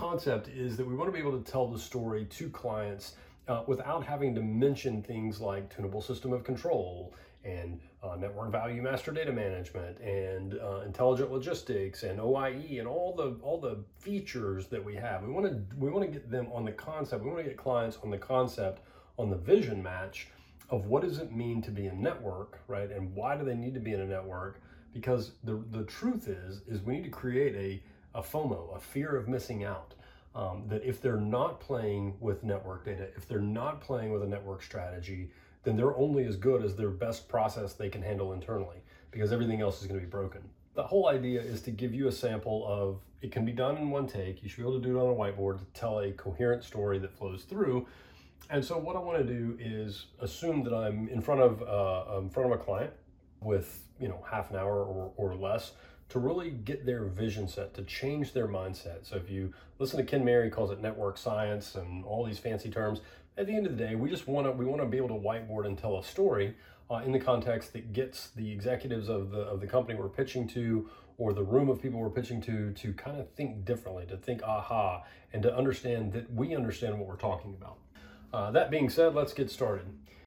concept is that we want to be able to tell the story to clients without having to mention things like tunable system of control and network value master data management and intelligent logistics and OIE and all the features that we have. We want to get them on the concept. We want to get clients on the concept, on the vision match of what does it mean to be a network, right? And why do they need to be in a network? Because the truth is we need to create a FOMO, a fear of missing out. That if they're not playing with network data, if they're not playing with a network strategy, then they're only as good as their best process they can handle internally, because everything else is going to be broken. The whole idea is to give you a sample of, it can be done in one take. You should be able to do it on a whiteboard to tell a coherent story that flows through. And so what I want to do is assume that I'm in front of a client with, half an hour or less, to really get their vision set, to change their mindset. So if you listen to Ken Mary, he calls it network science and all these fancy terms. At the end of the day, we want to be able to whiteboard and tell a story in the context that gets the executives of the company we're pitching to, or the room of people we're pitching to kind of think differently, to think aha, and to understand that we understand what we're talking about. That being said, let's get started.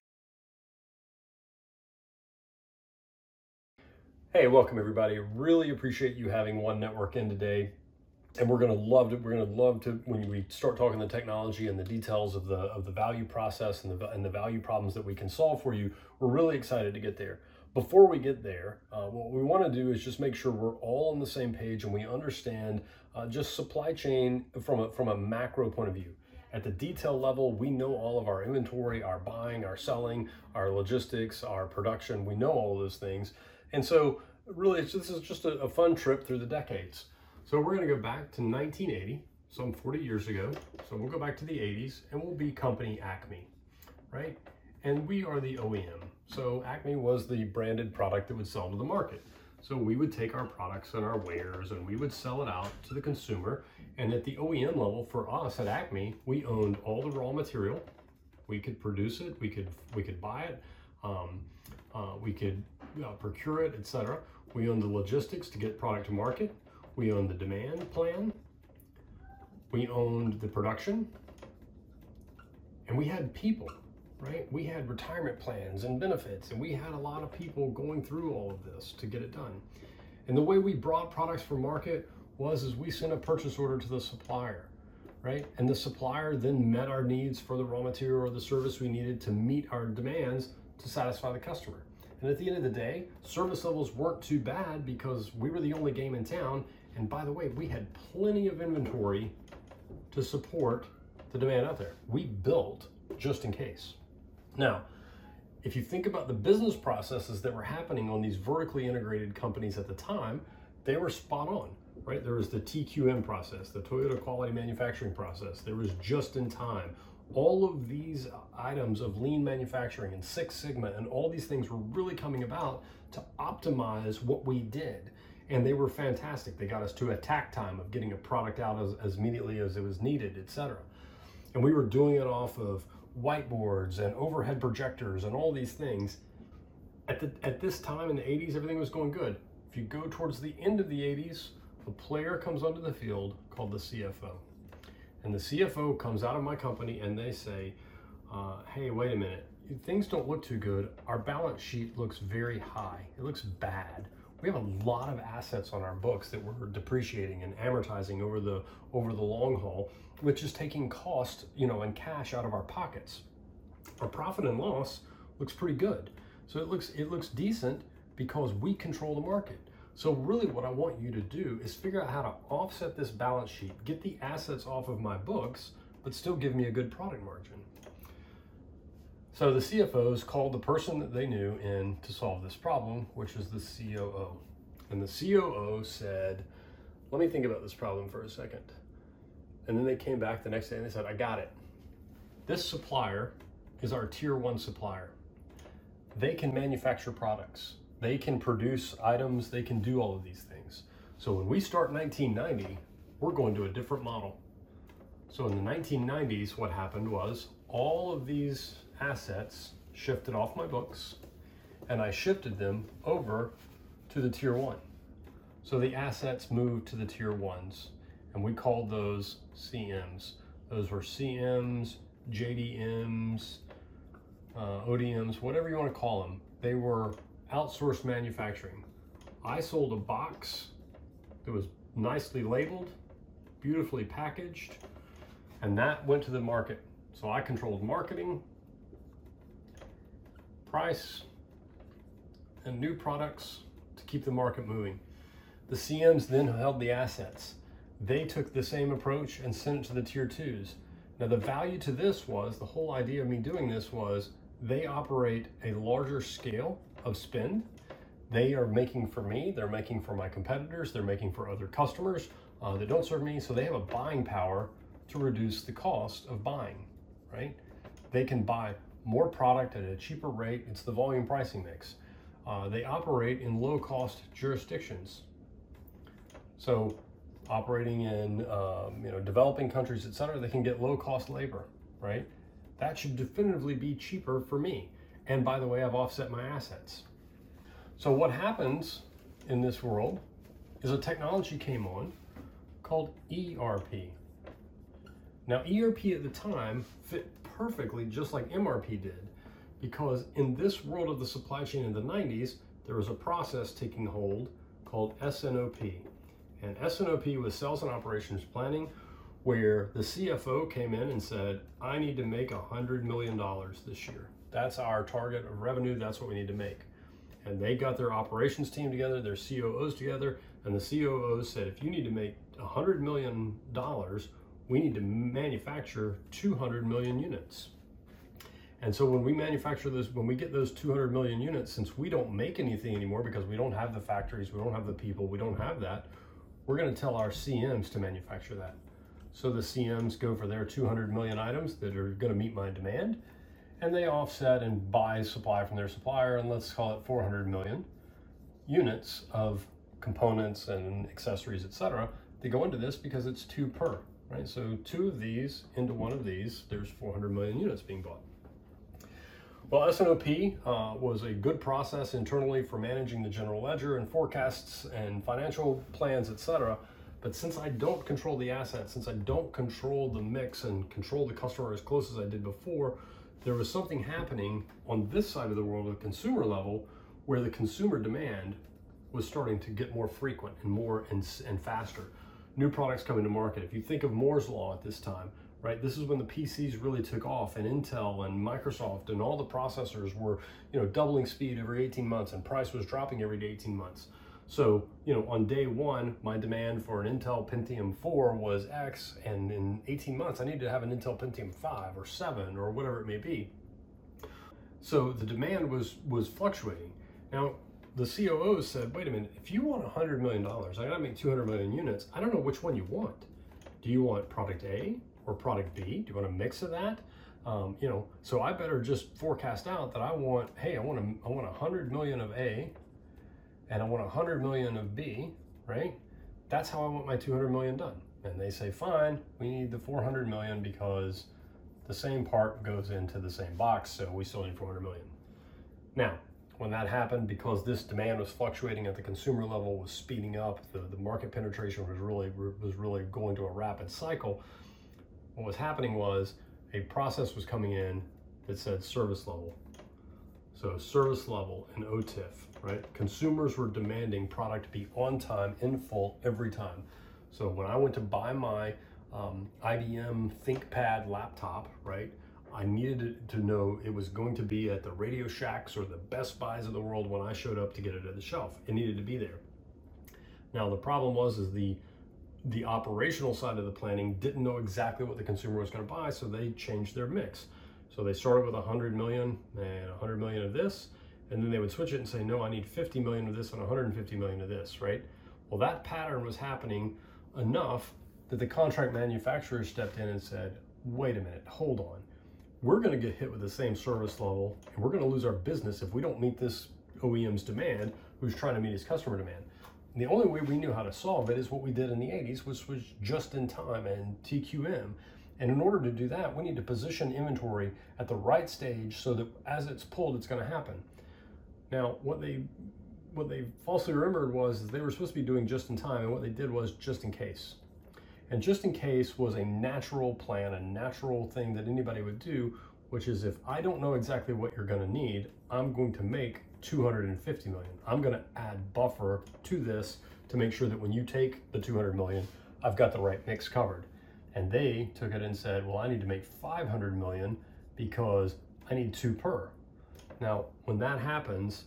Hey, welcome everybody. Really appreciate you having One Network in today. And we're going to love to, when we start talking the technology and the details of the value process and the value problems that we can solve for you, we're really excited to get there. Before we get there, what we want to do is just make sure we're all on the same page and we understand just supply chain from a macro point of view. At the detail level, we know all of our inventory, our buying, our selling, our logistics, our production. We know all of those things. And so really, this is just a fun trip through the decades. So we're going to go back to 1980, some 40 years ago. So we'll go back to the 80s and we'll be company Acme, right? And we are the OEM. So Acme was the branded product that would sell to the market. So we would take our products and our wares and we would sell it out to the consumer. And at the OEM level, for us at Acme, we owned all the raw material. We could produce it, we could buy it, we could procure it, etc. We owned the logistics to get product to market. We owned the demand plan. We owned the production. And we had people, right? We had retirement plans and benefits, and we had a lot of people going through all of this to get it done. And the way we brought products for market was we sent a purchase order to the supplier, right? And the supplier then met our needs for the raw material or the service we needed to meet our demands to satisfy the customer. And at the end of the day, service levels weren't too bad because we were the only game in town. And by the way, we had plenty of inventory to support the demand out there. We built just in case. Now, if you think about the business processes that were happening on these vertically integrated companies at the time, they were spot on, right? There was the TQM process, the Toyota Quality Manufacturing process. There was just in time. All of these items of lean manufacturing and Six Sigma and all these things were really coming about to optimize what we did. And they were fantastic. They got us to a tack time of getting a product out as immediately as it was needed, etc. And we were doing it off of whiteboards and overhead projectors and all these things. At this time in the 80s, everything was going good. If you go towards the end of the 80s, a player comes onto the field called the CFO. And the CFO comes out of my company and they say, hey, wait a minute, things don't look too good. Our balance sheet looks very high. It looks bad. We have a lot of assets on our books that we're depreciating and amortizing over the long haul, which is taking cost, and cash out of our pockets. Our profit and loss looks pretty good. So it looks decent because we control the market. So really what I want you to do is figure out how to offset this balance sheet, get the assets off of my books, but still give me a good product margin. So the CFOs called the person that they knew in to solve this problem, which is the COO. And the COO said, let me think about this problem for a second. And then they came back the next day and they said, I got it. This supplier is our tier 1 supplier. They can manufacture products. They can produce items, they can do all of these things. So when we start 1990, we're going to a different model. So in the 1990s, what happened was all of these assets shifted off my books and I shifted them over to the tier 1. So the assets moved to the tier 1s and we called those CMs. Those were CMs, JDMs, ODMs, whatever you want to call them. They were outsourced manufacturing. I sold a box that was nicely labeled, beautifully packaged, and that went to the market. So I controlled marketing, price, and new products to keep the market moving. The CMs then held the assets. They took the same approach and sent it to the tier twos. Now the value to this was, the whole idea of me doing this was, they operate a larger scale of spend. They are making for me, they're making for my competitors, they're making for other customers that don't serve me, so they have a buying power to reduce the cost of buying, right? They can buy more product at a cheaper rate. It's the volume pricing mix. They operate in low-cost jurisdictions. So operating in developing countries, et cetera, they can get low-cost labor, right? That should definitively be cheaper for me. And by the way, I've offset my assets. So what happens in this world is a technology came on called ERP. Now ERP at the time fit perfectly just like MRP did, because in this world of the supply chain in the 90s, there was a process taking hold called SNOP. And SNOP was Sales and Operations Planning, where the CFO came in and said, I need to make $100 million this year. That's our target of revenue, that's what we need to make. And they got their operations team together, their COOs together, and the COOs said, if you need to make $100 million, we need to manufacture 200 million units. And so when we manufacture those, when we get those 200 million units, since we don't make anything anymore because we don't have the factories, we don't have the people, we don't have that, we're going to tell our CMs to manufacture that. So the CMs go for their 200 million items that are going to meet my demand, and they offset and buy supply from their supplier, and let's call it 400 million units of components and accessories, etc. They go into this because it's 2 per, right? So 2 of these into 1 of these, there's 400 million units being bought. Well, SNOP was a good process internally for managing the general ledger and forecasts and financial plans, etc. But since I don't control the assets, since I don't control the mix and control the customer as close as I did before, there was something happening on this side of the world at the consumer level where the consumer demand was starting to get more frequent and more and faster. New products coming to market. If you think of Moore's Law at this time, right? This is when the PCs really took off, and Intel and Microsoft and all the processors were, doubling speed every 18 months, and price was dropping every 18 months. So, on day one, my demand for an Intel Pentium 4 was X, and in 18 months, I needed to have an Intel Pentium 5 or 7 or whatever it may be. So the demand was fluctuating. Now, the COOs said, wait a minute, if you want $100 million, I gotta make 200 million units. I don't know which one you want. Do you want product A or product B? Do you want a mix of that? So I better just forecast out that I want 100 million of A, and I want 100 million of B, right? That's how I want my 200 million done. And they say, fine, we need the 400 million because the same part goes into the same box, so we still need 400 million. Now, when that happened, because this demand was fluctuating at the consumer level, was speeding up, the market penetration was really going to a rapid cycle, what was happening was a process was coming in that said service level. So service level and OTIF, right? Consumers were demanding product to be on time, in full, every time. So when I went to buy my IBM ThinkPad laptop, right? I needed to know it was going to be at the Radio Shacks or the Best Buys of the world when I showed up to get it at the shelf. It needed to be there. Now the problem was the operational side of the planning didn't know exactly what the consumer was going to buy, so they changed their mix. So they started with 100 million and 100 million of this, and then they would switch it and say, no, I need 50 million of this and 150 million of this, right? Well, that pattern was happening enough that the contract manufacturer stepped in and said, wait a minute, hold on. We're going to get hit with the same service level, and we're going to lose our business if we don't meet this OEM's demand, who's trying to meet his customer demand. And the only way we knew how to solve it is what we did in the 80s, which was just in time and TQM. And in order to do that, we need to position inventory at the right stage so that as it's pulled, it's going to happen. Now, what they falsely remembered was they were supposed to be doing just in time, and what they did was just in case. And just in case was a natural plan, a natural thing that anybody would do, which is if I don't know exactly what you're going to need, I'm going to make 250 million. I'm going to add buffer to this to make sure that when you take the 200 million, I've got the right mix covered. And they took it and said, well, I need to make 500 million because I need 2 per. Now, when that happens,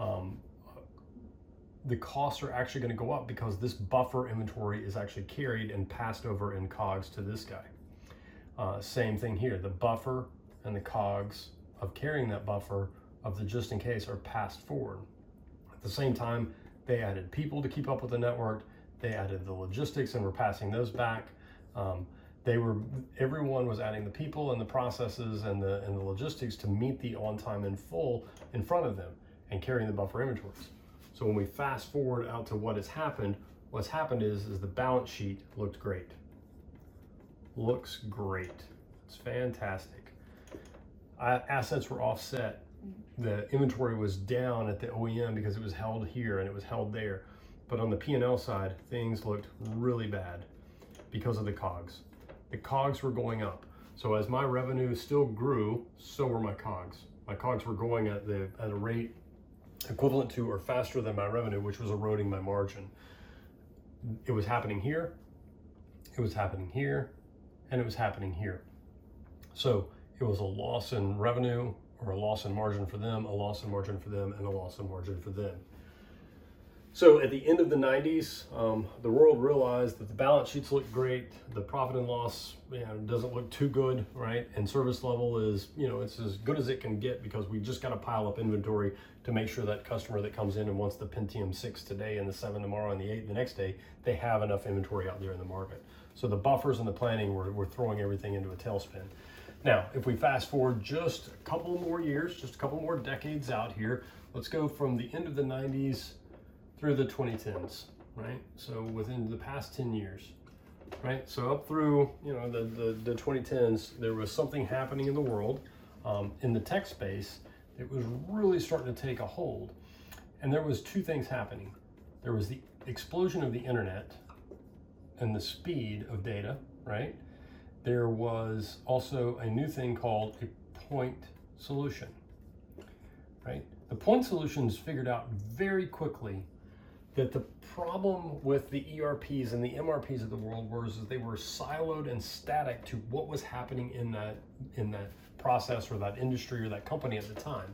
the costs are actually going to go up because this buffer inventory is actually carried and passed over in COGS to this guy. Same thing here. The buffer and the COGS of carrying that buffer of the just in case are passed forward. At the same time, they added people to keep up with the network. They added the logistics and were passing those back. Everyone was adding the people and the processes and the logistics to meet the on time and full in front of them and carrying the buffer inventories. So when we fast forward out to what's happened is the balance sheet looked great. Looks great. It's fantastic. Assets were offset. The inventory was down at the OEM because it was held here and it was held there. But on the P&L side, things looked really bad because of the COGS. The COGS were going up. So as my revenue still grew, so were my COGS. My COGS were going at a rate equivalent to or faster than my revenue, which was eroding my margin. It was happening here, it was happening here, and it was happening here. So it was a loss in revenue or a loss in margin for them, a loss in margin for them, and a loss in margin for them. So at the end of the 90s, the world realized that the balance sheets look great, the profit and loss doesn't look too good, right? And service level is, it's as good as it can get because we just got to pile up inventory to make sure that customer that comes in and wants the Pentium 6 today and the 7 tomorrow and the 8 the next day, they have enough inventory out there in the market. So the buffers and the planning were throwing everything into a tailspin. Now, if we fast forward just a couple more years, just a couple more decades out here, let's go from the end of the 90s through the 2010s, right? So within the past 10 years, right? So up through, the 2010s, there was something happening in the world. In the tech space, it was really starting to take a hold. And there was 2 things happening. There was the explosion of the internet and the speed of data, right? There was also a new thing called a point solution, right? The point solutions figured out very quickly that the problem with the ERPs and the MRPs of the world was they were siloed and static to what was happening in that process or that industry or that company at the time.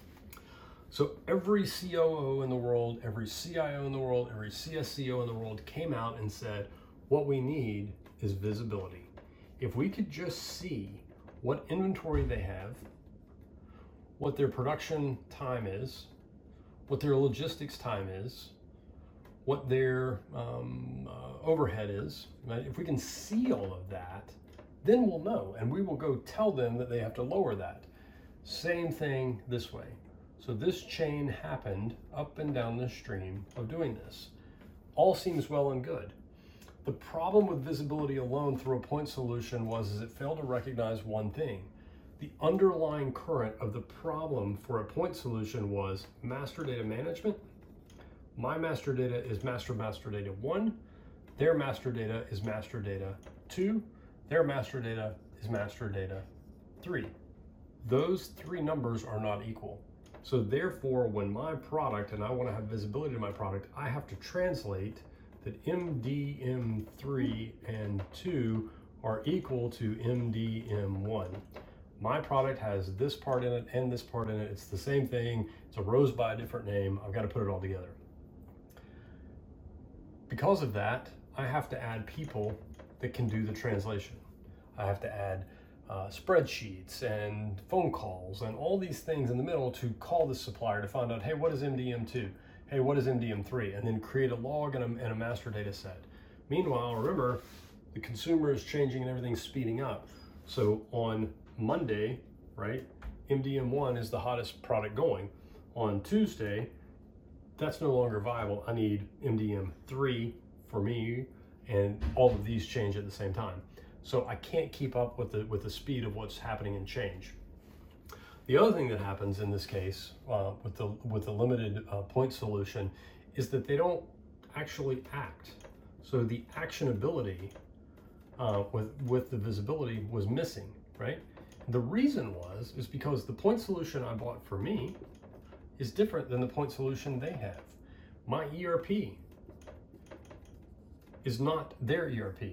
So every COO in the world, every CIO in the world, every CSCO in the world came out and said, what we need is visibility. If we could just see what inventory they have, what their production time is, what their logistics time is, what their overhead is, right? If we can see all of that, then we'll know, and we will go tell them that they have to lower that. Same thing this way. So this chain happened up and down the stream of doing this. All seems well and good. The problem with visibility alone through a point solution was it failed to recognize one thing. The underlying current of the problem for a point solution was master data management. My master data is master data 1. Their master data is master data 2. Their master data is master data 3. Those 3 numbers are not equal. So therefore, when my product, and I want to have visibility to my product, I have to translate that MDM3 and 2 are equal to MDM1. My product has this part in it and this part in it. It's the same thing. It's a rose by a different name. I've got to put it all together. Because of that, I have to add people that can do the translation. I have to add spreadsheets and phone calls and all these things in the middle to call the supplier to find out, hey, what is MDM2? Hey, what is MDM3? And then create a log and a master data set. Meanwhile, remember, the consumer is changing and everything's speeding up. So on Monday, right, MDM1 is the hottest product going. On Tuesday, that's no longer viable. I need MDM3 for me, and all of these change at the same time. So I can't keep up with the speed of what's happening and change. The other thing that happens in this case with the limited point solution is that they don't actually act. So the actionability with the visibility was missing, right? The reason is because the point solution I bought for me is different than the point solution they have. My ERP is not their ERP.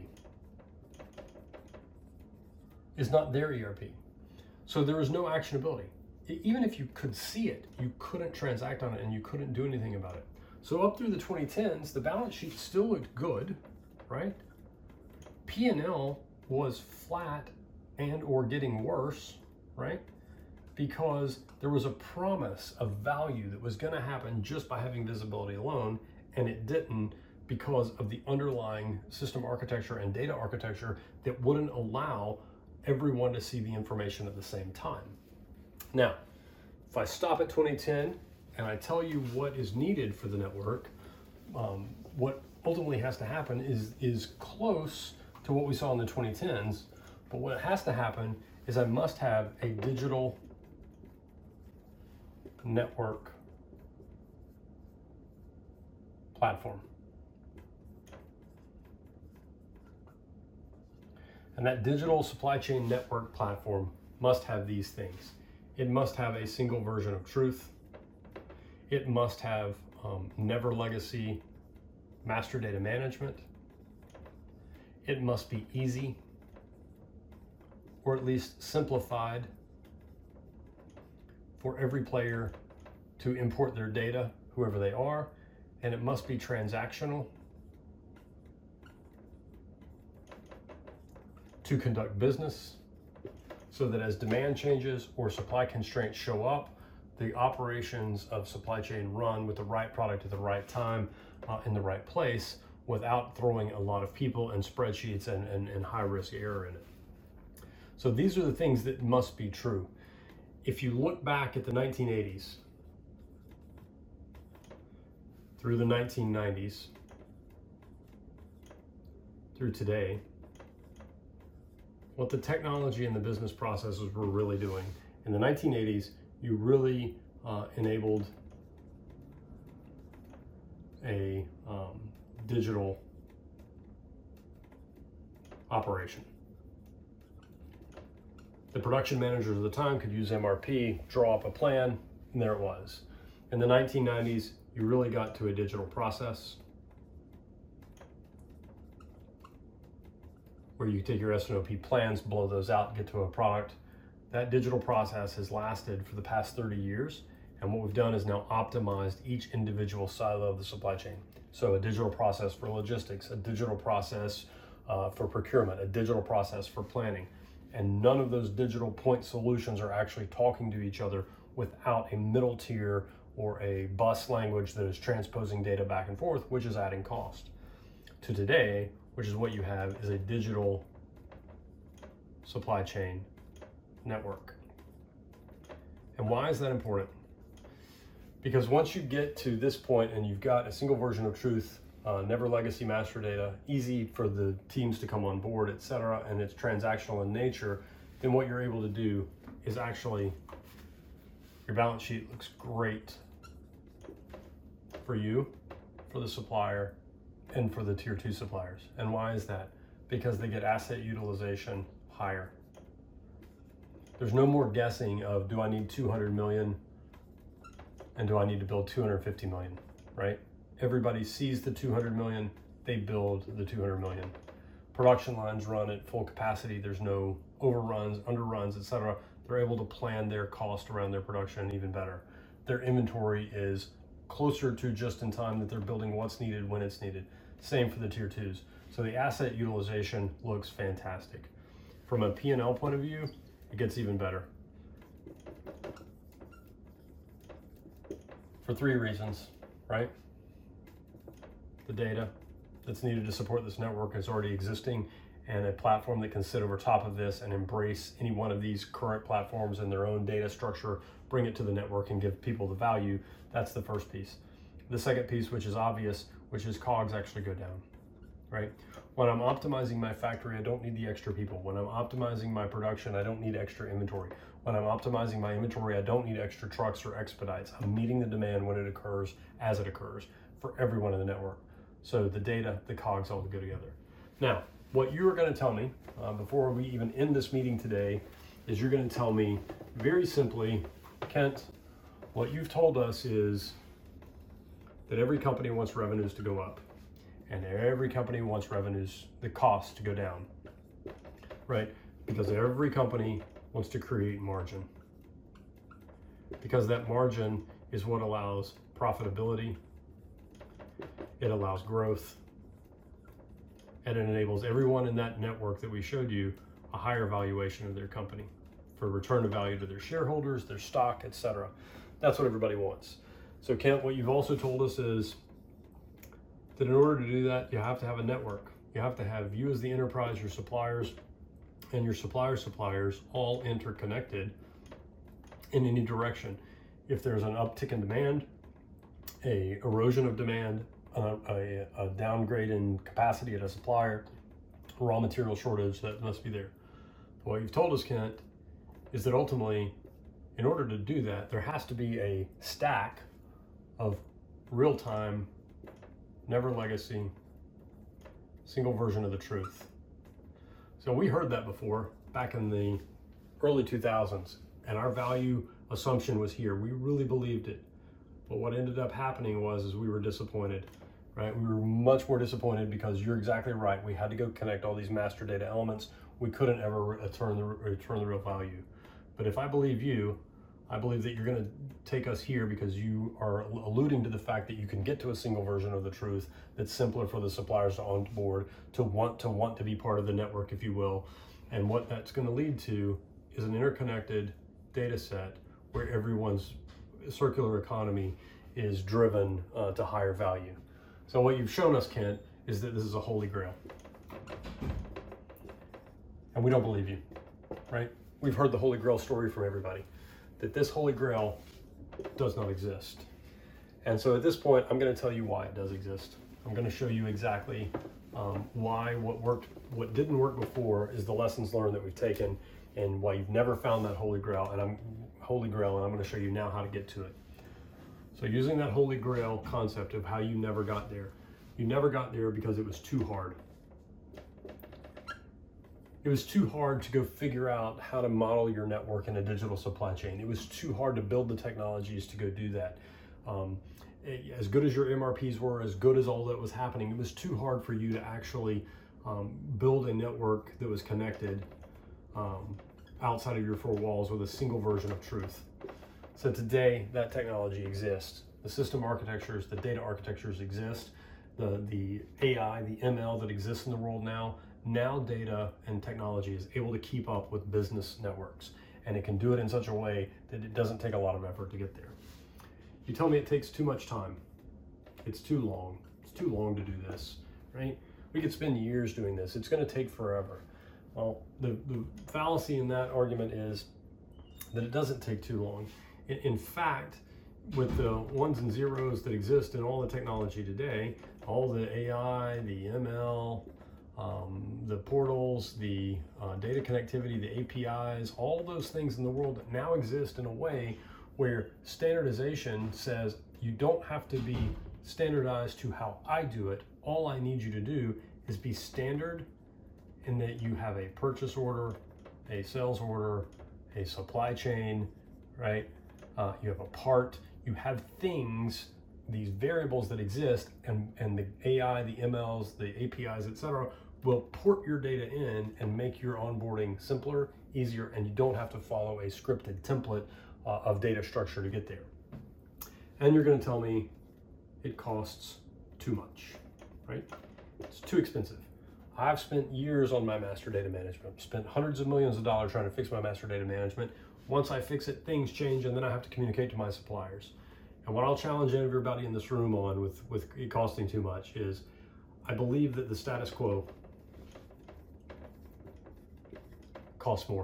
So there is no actionability. Even if you could see it, you couldn't transact on it and you couldn't do anything about it. So up through the 2010s, the balance sheet still looked good, right? P&L was flat and or getting worse, right? Because there was a promise of value that was going to happen just by having visibility alone, and it didn't because of the underlying system architecture and data architecture that wouldn't allow everyone to see the information at the same time. Now, if I stop at 2010 and I tell you what is needed for the network, what ultimately has to happen is close to what we saw in the 2010s, but what has to happen is I must have a digital network platform. And that digital supply chain network platform must have these things. It must have a single version of truth. It must have never legacy master data management. It must be easy, or at least simplified, for every player to import their data, whoever they are, and it must be transactional to conduct business, so that as demand changes or supply constraints show up, the operations of supply chain run with the right product at the right time in the right place without throwing a lot of people and spreadsheets and high risk error in it. So these are the things that must be true. If you look back at the 1980s through the 1990s through today, what the technology and the business processes were really doing. In the 1980s, you really enabled a digital operation. The production managers of the time could use MRP, draw up a plan, and there it was. In the 1990s, you really got to a digital process where you take your S&OP plans, blow those out, get to a product. That digital process has lasted for the past 30 years. And what we've done is now optimized each individual silo of the supply chain. So a digital process for logistics, a digital process for procurement, a digital process for planning. And none of those digital point solutions are actually talking to each other without a middle tier or a bus language that is transposing data back and forth, which is adding cost. To today, which is what you have, is a digital supply chain network. And why is that important? Because once you get to this point and you've got a single version of truth, never legacy master data, easy for the teams to come on board, etc., and it's transactional in nature, then what you're able to do is actually, your balance sheet looks great for you, for the supplier, and for the tier 2 suppliers. And why is that? Because they get asset utilization higher. There's no more guessing of, do I need 200 million and do I need to build 250 million, right? Everybody sees the 200 million, they build the 200 million. Production lines run at full capacity. There's no overruns, underruns, etc. They're able to plan their cost around their production even better. Their inventory is closer to just in time, that they're building what's needed when it's needed. Same for the tier 2s. So the asset utilization looks fantastic. From a P&L point of view, it gets even better. For 3 reasons, right? The data that's needed to support this network is already existing, and a platform that can sit over top of this and embrace any one of these current platforms and their own data structure, bring it to the network and give people the value. That's the first piece. The second piece, which is obvious, which is COGS actually go down, right? When I'm optimizing my factory, I don't need the extra people. When I'm optimizing my production, I don't need extra inventory. When I'm optimizing my inventory, I don't need extra trucks or expedites. I'm meeting the demand when it occurs, as it occurs, for everyone in the network. So the data, the COGS all go together. Now, what you're going to tell me before we even end this meeting today is you're going to tell me very simply, Kent, what you've told us is that every company wants revenues to go up, and every company wants revenues, the cost to go down, right? Because every company wants to create margin. Because that margin is what allows profitability, it allows growth, and it enables everyone in that network that we showed you a higher valuation of their company for return of value to their shareholders, their stock, etc. That's what everybody wants. So Kent, what you've also told us is that in order to do that, you have to have a network. You have to have you as the enterprise, your suppliers, and your suppliers all interconnected in any direction. If there's an uptick in demand, a erosion of demand, a downgrade in capacity at a supplier, raw material shortage, that must be there. What you've told us, Kent, is that ultimately, in order to do that, there has to be a stack of real-time, never legacy, single version of the truth. So we heard that before back in the early 2000s, and our value assumption was here. We really believed it. But what ended up happening was we were disappointed, right? We were much more disappointed because you're exactly right. We had to go connect all these master data elements. We couldn't ever return the real value. But if I believe you, I believe that you're going to take us here because you are alluding to the fact that you can get to a single version of the truth that's simpler for the suppliers to onboard, to want to be part of the network, if you will. And what that's going to lead to is an interconnected data set where everyone's circular economy is driven to higher value. So what you've shown us, Kent, is that this is a holy grail. And we don't believe you, right? We've heard the Holy Grail story from everybody, that this Holy Grail does not exist. And so at this point, I'm going to tell you why it does exist. I'm going to show you exactly why what worked, what didn't work before is the lessons learned that we've taken, and why you've never found that Holy Grail. And I'm going to show you now how to get to it. So using that Holy Grail concept of how you never got there, you never got there because it was too hard. It was too hard to go figure out how to model your network in a digital supply chain. It was too hard to build the technologies to go do that. As good as your MRPs were, as good as all that was happening, it was too hard for you to actually build a network that was connected outside of your four walls with a single version of truth. So today, that technology exists. The system architectures, the data architectures exist. The AI, the ML that exists in the world now data and technology is able to keep up with business networks, and it can do it in such a way that it doesn't take a lot of effort to get there. You tell me it takes too much time. It's too long. It's too long to do this, right? We could spend years doing this. It's going to take forever. Well, the fallacy in that argument is that it doesn't take too long. In fact, with the ones and zeros that exist in all the technology today, all the AI, the ML, the portals, the data connectivity, the APIs, all those things in the world that now exist in a way where standardization says you don't have to be standardized to how I do it. All I need you to do is be standard in that you have a purchase order, a sales order, a supply chain, right? You have a part, you have things, these variables that exist, and the AI, the MLs, the APIs, etc., will port your data in and make your onboarding simpler, easier, and you don't have to follow a scripted template of data structure to get there. And you're going to tell me it costs too much, right? It's too expensive. I've spent years on my master data management, spent hundreds of millions of dollars trying to fix my master data management. Once I fix it, things change, and then I have to communicate to my suppliers. And what I'll challenge everybody in this room on with it costing too much is, I believe that the status quo costs more.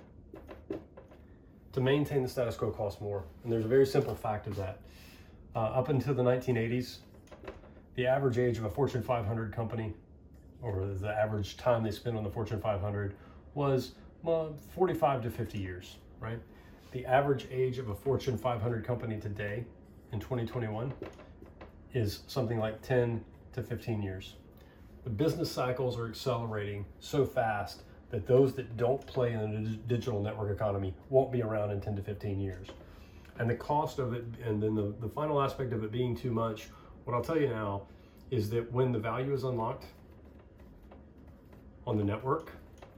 To maintain the status quo costs more. And there's a very simple fact of that. Up until the 1980s, the average age of a Fortune 500 company, or the average time they spent on the Fortune 500, was 45 to 50 years, right? The average age of a Fortune 500 company today, in 2021, is something like 10 to 15 years. The business cycles are accelerating so fast that those that don't play in the digital network economy won't be around in 10 to 15 years. And the cost of it, and then the final aspect of it being too much, what I'll tell you now is that when the value is unlocked on the network,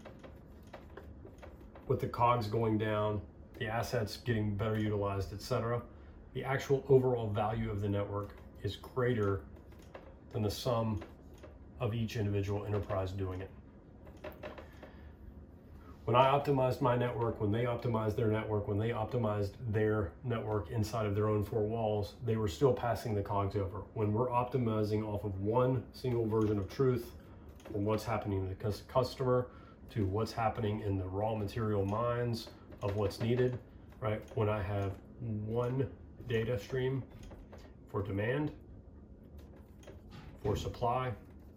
with the COGS going down, the assets getting better utilized, etc., the actual overall value of the network is greater than the sum of each individual enterprise doing it. When I optimized my network, when they optimized their network, when they optimized their network inside of their own four walls, they were still passing the COGS over. When we're optimizing off of one single version of truth, from what's happening to the customer to what's happening in the raw material mines of what's needed, right? When I have one data stream for demand, for supply,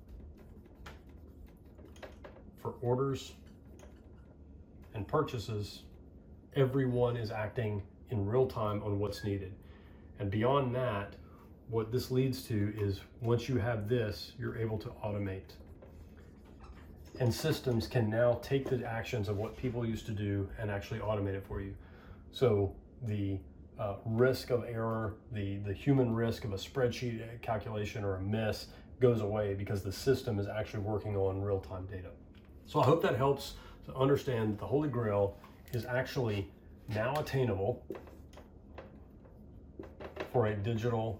for orders, and purchases, everyone is acting in real time on what's needed. And beyond that, what this leads to is once you have this, you're able to automate. And systems can now take the actions of what people used to do and actually automate it for you. So the risk of error, the human risk of a spreadsheet calculation or a miss goes away because the system is actually working on real-time data. So I hope that helps to understand that the Holy Grail is actually now attainable for a digital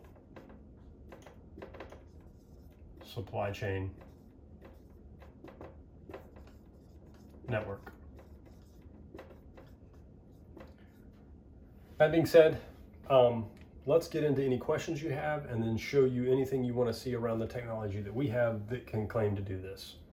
supply chain network. That being said, let's get into any questions you have and then show you anything you want to see around the technology that we have that can claim to do this.